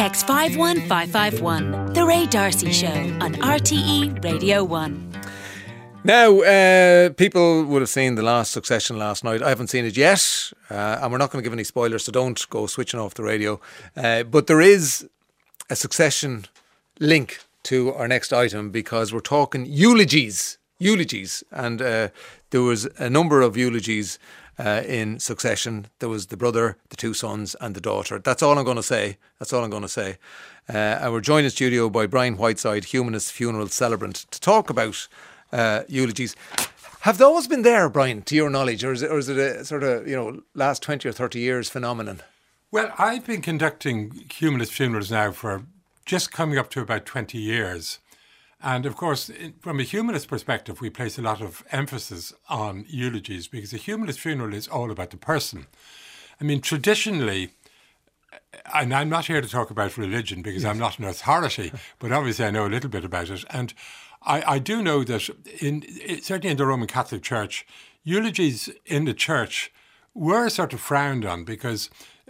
Text 51551. The Ray D'Arcy Show on RTE Radio 1. Now, people would have seen the last Succession last night. I haven't seen it yet, and we're not going to give any spoilers, so don't go switching off the radio. But there is a Succession link to our next item because we're talking eulogies. And there was a number of eulogies in Succession. There was the brother, the two sons and the daughter. That's all I'm going to say. And we're joined in studio by Brian Whiteside, humanist funeral celebrant, to talk about eulogies. Have those been there, Brian, to your knowledge, or is it a sort of, last 20 or 30 years phenomenon? Well, I've been conducting humanist funerals now for just coming up to about 20 years. And of course, from a humanist perspective, we place a lot of emphasis on eulogies because a humanist funeral is all about the person. I mean, traditionally, and I'm not here to talk about religion because I'm not an authority, but obviously I know a little bit about it. And I do know that certainly in the Roman Catholic Church, eulogies in the church were sort of frowned on because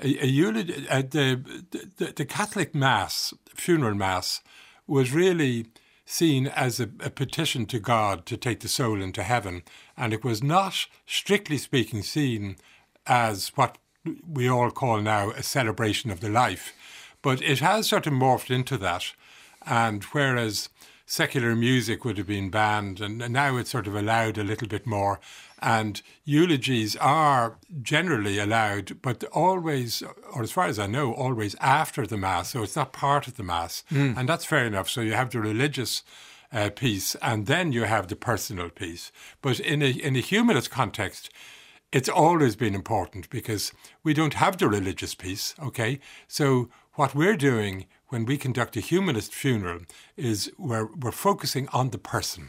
the Catholic Mass, funeral Mass, was really seen as a petition to God to take the soul into heaven. And it was not, strictly speaking, seen as what we all call now a celebration of the life. But it has sort of morphed into that. And whereas secular music would have been banned, and now it's sort of allowed a little bit more. And eulogies are generally allowed, but always, or as far as I know, always after the Mass. So it's not part of the Mass. And that's fair enough. So you have the religious piece, and then you have the personal piece. But in a humanist context, it's always been important because we don't have the religious piece, okay? So what we're doing when we conduct a humanist funeral is we're focusing on the person.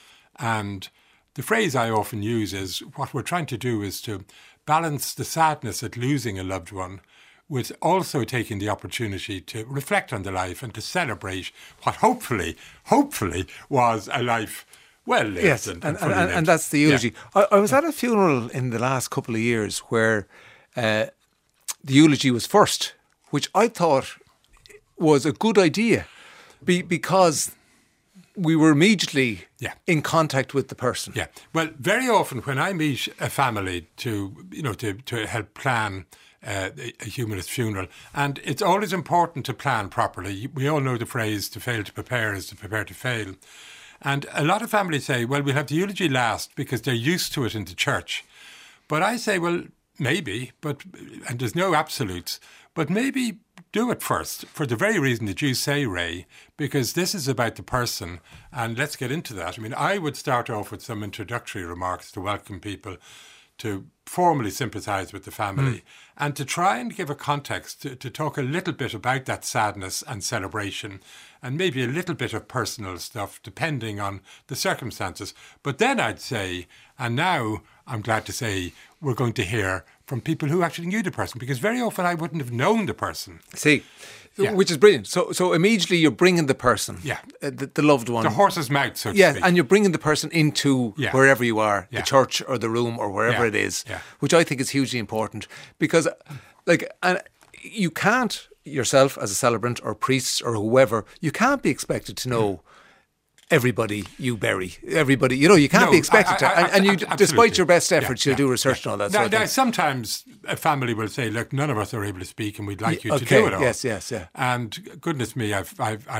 And the phrase I often use is what we're trying to do is to balance the sadness at losing a loved one with also taking the opportunity to reflect on the life and to celebrate what hopefully was a life well lived. Yes, and that's the eulogy. Yeah. I was at a funeral in the last couple of years where the eulogy was first, which I thought was a good idea because we were immediately in contact with the person. Yeah. Well, very often when I meet a family to help plan a humanist funeral, and it's always important to plan properly. We all know the phrase, to fail to prepare is to prepare to fail. And a lot of families say, well, we'll have the eulogy last because they're used to it in the church. But I say, well, maybe, and there's no absolutes, but maybe do it first for the very reason that you say, Ray, because this is about the person. And let's get into that. I mean, I would start off with some introductory remarks to welcome people to formally sympathise with the family and to try and give a context, to talk a little bit about that sadness and celebration and maybe a little bit of personal stuff depending on the circumstances. But then I'd say, and now I'm glad to say, we're going to hear from people who actually knew the person, because very often I wouldn't have known the person. See, which is brilliant. So immediately you're bringing the person, the loved one. The horse's mouth, so to speak. And you're bringing the person into wherever you are, the church or the room or wherever it is, which I think is hugely important because, and you can't, yourself as a celebrant or priests or whoever, you can't be expected to know everybody you bury. Everybody, you can't be expected to. And you, despite your best efforts, you'll do research and all that sort of thing. Sometimes a family will say, look, none of us are able to speak and we'd like you to do it all. Yes. And goodness me, I've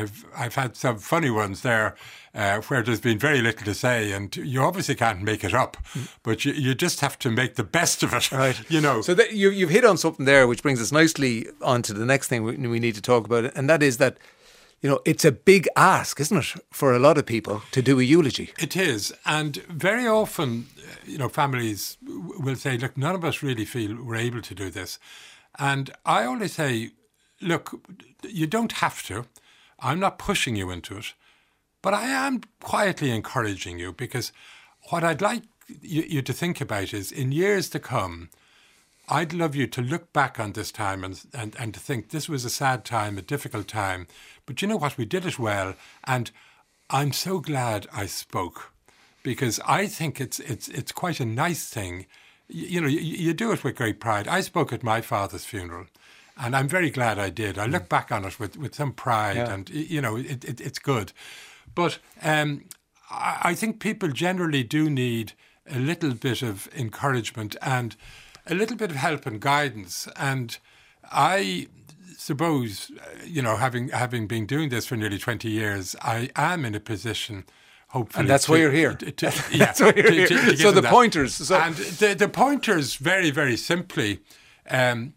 had some funny ones there where there's been very little to say and you obviously can't make it up, but you just have to make the best of it, right. So you've hit on something there which brings us nicely on to the next thing we need to talk about, and that is that it's a big ask, isn't it, for a lot of people to do a eulogy? It is. And very often, families will say, look, none of us really feel we're able to do this. And I always say, look, you don't have to. I'm not pushing you into it. But I am quietly encouraging you, because what I'd like you to think about is, in years to come, I'd love you to look back on this time and to think this was a sad time, a difficult time. But you know what? We did it well. And I'm so glad I spoke, because I think it's quite a nice thing. You do it with great pride. I spoke at my father's funeral And I'm very glad I did. I look back on it with some pride, and it's good. But I think people generally do need a little bit of encouragement and a little bit of help and guidance. And I suppose, having been doing this for nearly 20 years, I am in a position, hopefully. And that's why you're here. That's why you're here. So the pointers. And the pointers, very, very simply, a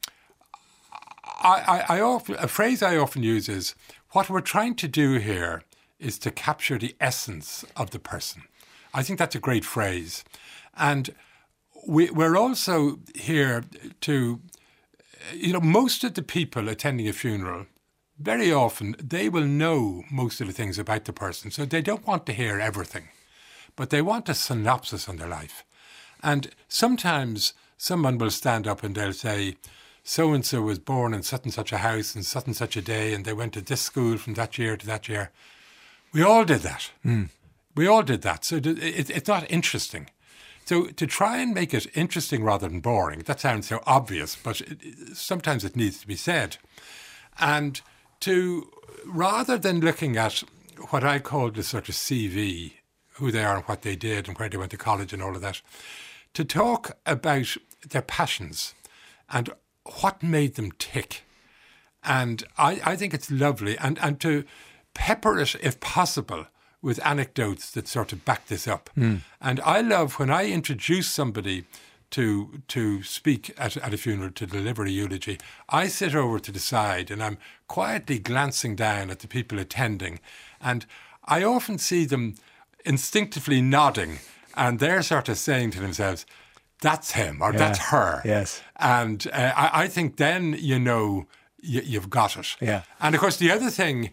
phrase I often use is, what we're trying to do here is to capture the essence of the person. I think that's a great phrase. And we're also here to, most of the people attending a funeral, very often they will know most of the things about the person. So they don't want to hear everything, but they want a synopsis on their life. And sometimes someone will stand up and they'll say, so-and-so was born in such and such a house and such and such a day, and they went to this school from that year to that year. We all did that. We all did that. So it's not interesting. So to try and make it interesting rather than boring, that sounds so obvious, but sometimes it needs to be said. And rather than looking at what I call the sort of CV, who they are and what they did and where they went to college and all of that, to talk about their passions and what made them tick. And I think it's lovely. And to pepper it, if possible, with anecdotes that sort of back this up. And I love when I introduce somebody to speak at a funeral, to deliver a eulogy, I sit over to the side and I'm quietly glancing down at the people attending. And I often see them instinctively nodding, and they're sort of saying to themselves, that's him or that's her. Yes. And I think then you've got it. Yeah. And of course the other thing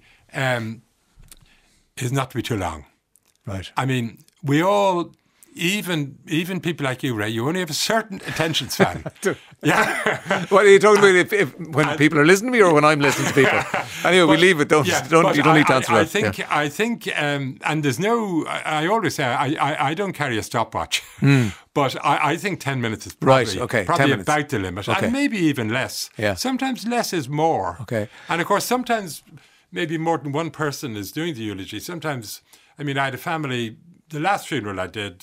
is not to be too long. Right. I mean, we all, even people like you, Ray, you only have a certain attention span. Yeah. What are you talking about? If when people are listening to me, or when I'm listening to people? Anyway, we leave it. You don't need to answer that. I think, and there's no. I always say I don't carry a stopwatch, but I think 10 minutes is probably, probably about the limit, and maybe even less. Yeah. Sometimes less is more. Okay. And of course, sometimes maybe more than one person is doing the eulogy. Sometimes, I mean, I had a family. The last funeral I did,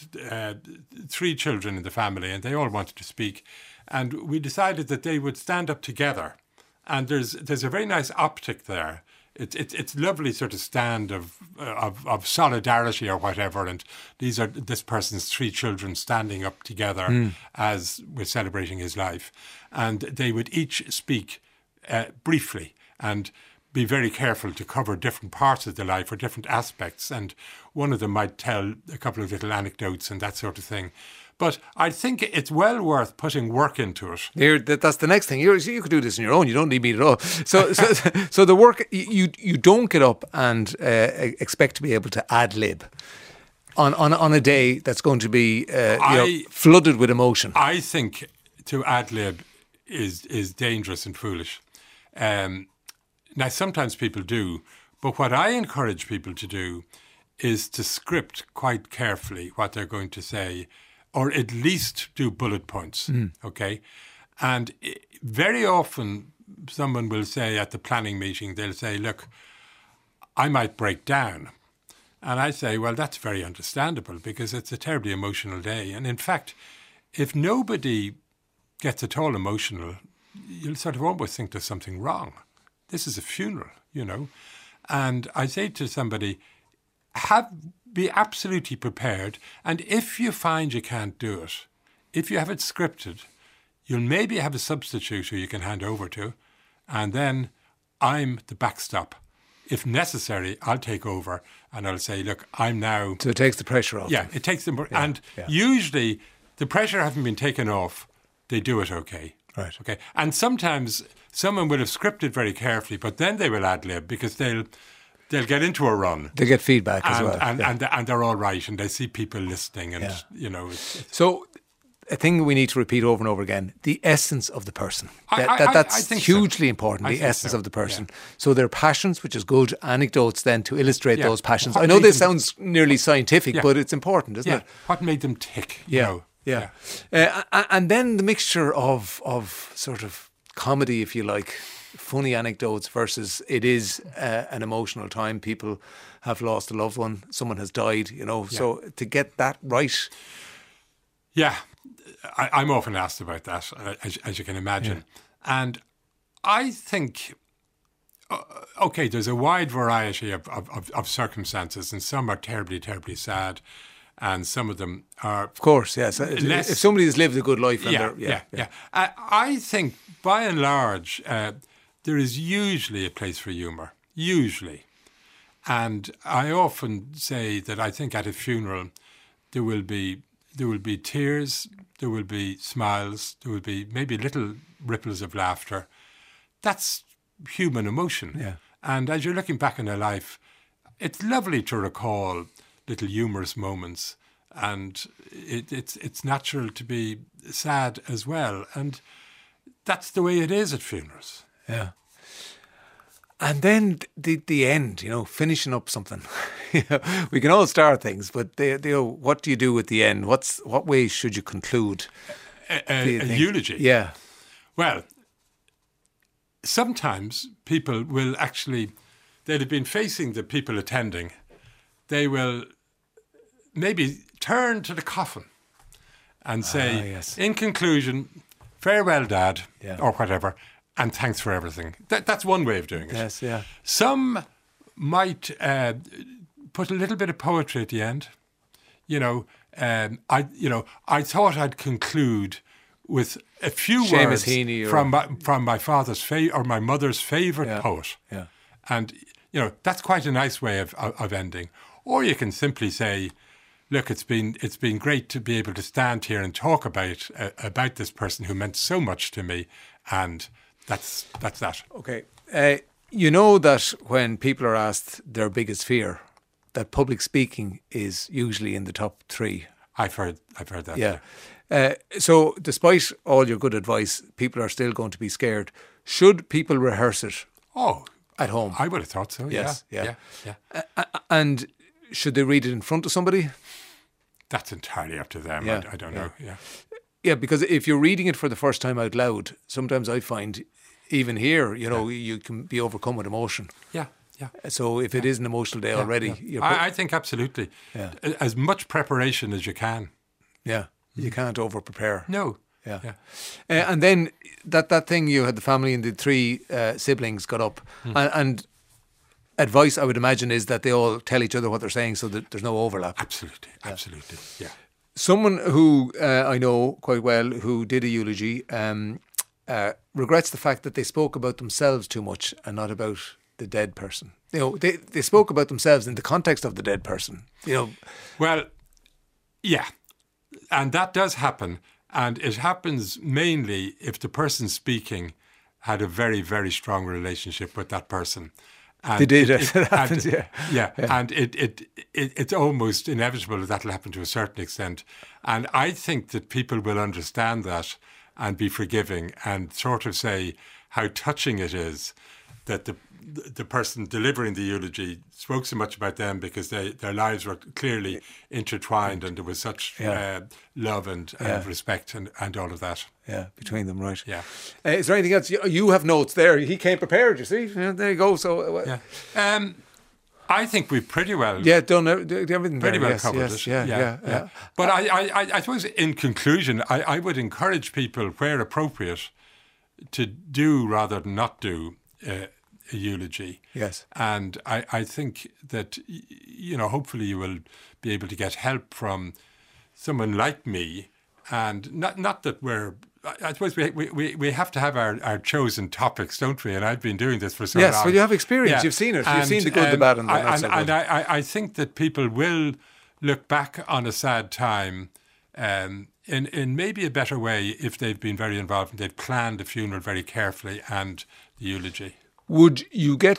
3 children in the family, and they all wanted to speak. And we decided that they would stand up together. And there's a very nice optic there. It's lovely sort of stand of solidarity or whatever. And these are this person's 3 children standing up together as we're celebrating his life. And they would each speak briefly and be very careful to cover different parts of the life or different aspects. And one of them might tell a couple of little anecdotes and that sort of thing. But I think it's well worth putting work into it. That's the next thing. You could do this on your own. You don't need me at all. So the work, you don't get up and expect to be able to ad-lib on a day that's going to be flooded with emotion. I think to ad-lib is dangerous and foolish. Now, sometimes people do, but what I encourage people to do is to script quite carefully what they're going to say, or at least do bullet points, okay? And very often someone will say at the planning meeting, they'll say, look, I might break down. And I say, well, that's very understandable because it's a terribly emotional day. And in fact, if nobody gets at all emotional, you'll sort of almost think there's something wrong. This is a funeral, And I say to somebody, be absolutely prepared. And if you find you can't do it, if you have it scripted, you'll maybe have a substitute who you can hand over to. And then I'm the backstop. If necessary, I'll take over and I'll say, look, I'm now... So it takes the pressure off. Yeah, it takes them. Yeah, and usually the pressure having been taken off, they do it okay. Right. Okay. And sometimes someone will have scripted very carefully, but then they will ad-lib because they'll get into a run. They get feedback as well. And they're all right and they see people listening and, So a thing we need to repeat over and over again, the essence of the person. That's hugely important, the essence of the person. Yeah. So their passions, which is good, anecdotes then to illustrate those passions. I know this sounds nearly scientific, but it's important, isn't it? What made them tick, Yeah. And then the mixture of sort of comedy, if you like, funny anecdotes versus it is an emotional time. People have lost a loved one, someone has died, so to get that right. Yeah, I'm often asked about that, as you can imagine. And I think, okay, there's a wide variety of circumstances, and some are terribly, terribly sad, and some of them are... Of course, yes. If somebody has lived a good life... I think, by and large, there is usually a place for humour, usually. And I often say that I think at a funeral there will be tears, there will be smiles, there will be maybe little ripples of laughter. That's human emotion. Yeah. And as you're looking back on your life, it's lovely to recall little humorous moments, and it's natural to be sad as well. And that's the way it is at funerals. Yeah. And then the end, finishing up something. We can all start things, but what do you do at the end? What way should you conclude? A eulogy? Yeah. Well, sometimes people will actually, they'll have been facing the people attending. They will maybe turn to the coffin and say, yes. In conclusion, farewell, Dad, Yeah. or whatever, and thanks for everything. That's one way of doing it. Yes, yeah. Some might put a little bit of poetry at the end. I thought I'd conclude with a few Seamus words Heaney from my father's or my mother's favourite poet. Yeah. And that's quite a nice way of ending. Or you can simply say, look, it's been great to be able to stand here and talk about this person who meant so much to me, and that's that. Okay. You know that when people are asked their biggest fear, that public speaking is usually in the top 3. I've heard that. Yeah. So despite all your good advice, people are still going to be scared. Should people rehearse it? Oh, at home? I would have thought so. Yes. Yeah. And should they read it in front of somebody? That's entirely up to them. Yeah. I don't know. Yeah. Yeah, because if you're reading it for the first time out loud, sometimes I find even here, you can be overcome with emotion. Yeah. So if it is an emotional day already... I think absolutely. Yeah. As much preparation as you can. Yeah, you can't over-prepare. No. Yeah. And then that thing, you had the family and the 3 siblings got up, and advice, I would imagine, is that they all tell each other what they're saying so that there's no overlap. Absolutely, yeah. Someone who I know quite well who did a eulogy regrets the fact that they spoke about themselves too much and not about the dead person. They spoke about themselves in the context of the dead person. Well, yeah, and that does happen, and it happens mainly if the person speaking had a very, very strong relationship with that person. And they did. It happens, yeah. And it's almost inevitable that that'll happen to a certain extent. And I think that people will understand that and be forgiving and sort of say how touching it is that the person delivering the eulogy spoke so much about them because their lives were clearly intertwined and there was such love and respect and all of that. Yeah, between them, right. Yeah. Is there anything else? You have notes there. He came prepared, you see. There you go. So, I think we've pretty well... done everything pretty there. well covered it. Yeah. But I suppose in conclusion, I would encourage people, where appropriate, to do rather than not do a eulogy. Yes. And I think that, hopefully you will be able to get help from someone like me, and not that we're... I suppose we have to have our chosen topics, don't we? And I've been doing this for so long. Yes, well, you have experience. Yeah. You've seen it. You've seen the good, the bad, and the not so good. And I think that people will look back on a sad time in maybe a better way if they've been very involved and they've planned the funeral very carefully and the eulogy. Would you get...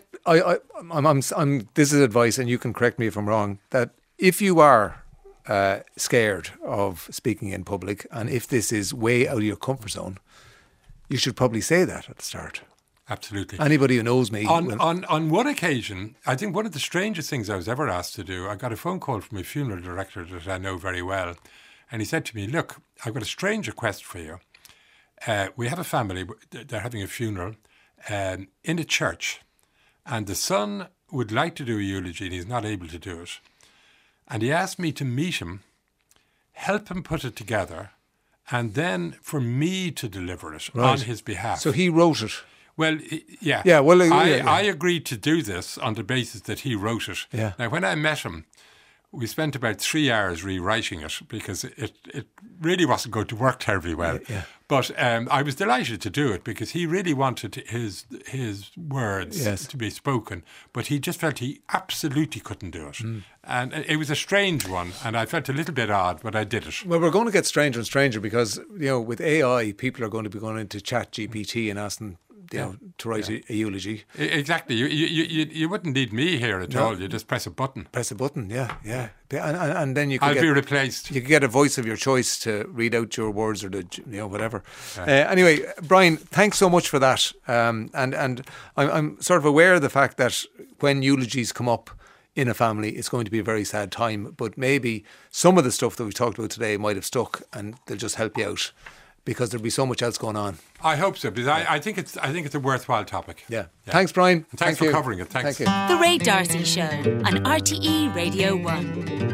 this is advice, and you can correct me if I'm wrong, that if you are... scared of speaking in public, and if this is way out of your comfort zone, you should probably say that at the start. Absolutely. Anybody who knows me... On one occasion, I think one of the strangest things I was ever asked to do, I got a phone call from a funeral director that I know very well, and he said to me, look, I've got a strange request for you. we have a family, they're having a funeral in a church, and the son would like to do a eulogy and he's not able to do it. And he asked me to meet him, help him put it together, and then for me to deliver it on his behalf. So he wrote it. Well, yeah. Yeah, well, I agreed to do this on the basis that he wrote it. Yeah. Now, when I met him, we spent about 3 hours rewriting it because it really wasn't going to work terribly well. Yeah. But I was delighted to do it because he really wanted his words to be spoken, but he just felt he absolutely couldn't do it. And it was a strange one, and I felt a little bit odd, but I did it. Well, we're going to get stranger and stranger because, with AI, people are going to be going into ChatGPT and asking to write a eulogy. Exactly. You wouldn't need me here at all. You just press a button. Press a button, yeah. And then you could I'll be replaced. You could get a voice of your choice to read out your words or whatever. Anyway, Brian, thanks so much for that. And I'm sort of aware of the fact that when eulogies come up in a family, it's going to be a very sad time. But maybe some of the stuff that we talked about today might have stuck, and they'll just help you out, because there'll be so much else going on. I hope so, because I think it's a worthwhile topic. Yeah. Thanks, Brian. And thanks for covering it. Thanks. Thank you. The Ray D'Arcy Show on RTE Radio 1.